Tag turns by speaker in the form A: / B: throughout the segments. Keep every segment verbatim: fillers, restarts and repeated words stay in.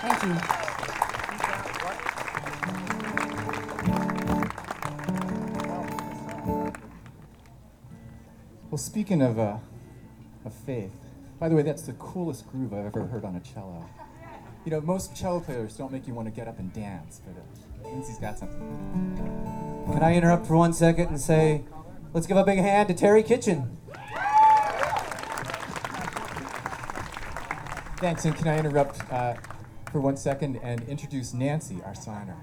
A: Thank you.
B: Well, speaking of, uh, of faith, by the way, that's the coolest groove I've ever heard on a cello. You know, most cello players don't make you want to get up and dance, but uh, Lindsay's got something.
C: Can I interrupt for one second and say, let's give a big hand to Terry Kitchen.
B: Thanks, and can I interrupt uh, for one second and introduce Nancy, our signer.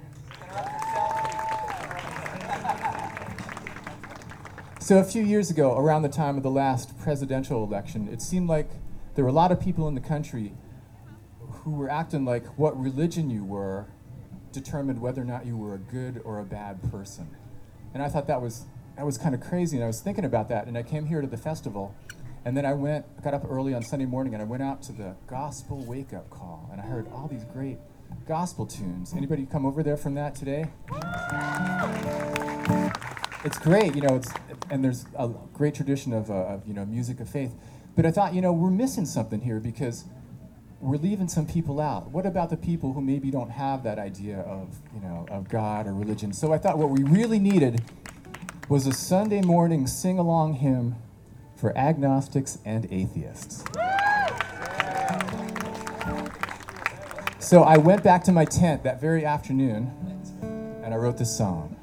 B: So a few years ago, around the time of the last presidential election, it seemed like there were a lot of people in the country who were acting like what religion you were determined whether or not you were a good or a bad person. And I thought that was that was kind of crazy, and I was thinking about that, and I came here to the festival, and then I went, got up early on Sunday morning, and I went out to the gospel wake-up call, and I heard all these great gospel tunes. Anybody come over there from that today? It's great, you know, it's, and there's a great tradition of, uh, of, you know, music of faith. But I thought, you know, we're missing something here because we're leaving some people out. What about the people who maybe don't have that idea of, you know, of God or religion? So I thought what we really needed was a Sunday morning sing-along hymn for agnostics and atheists. So I went back to my tent that very afternoon, and I wrote this song.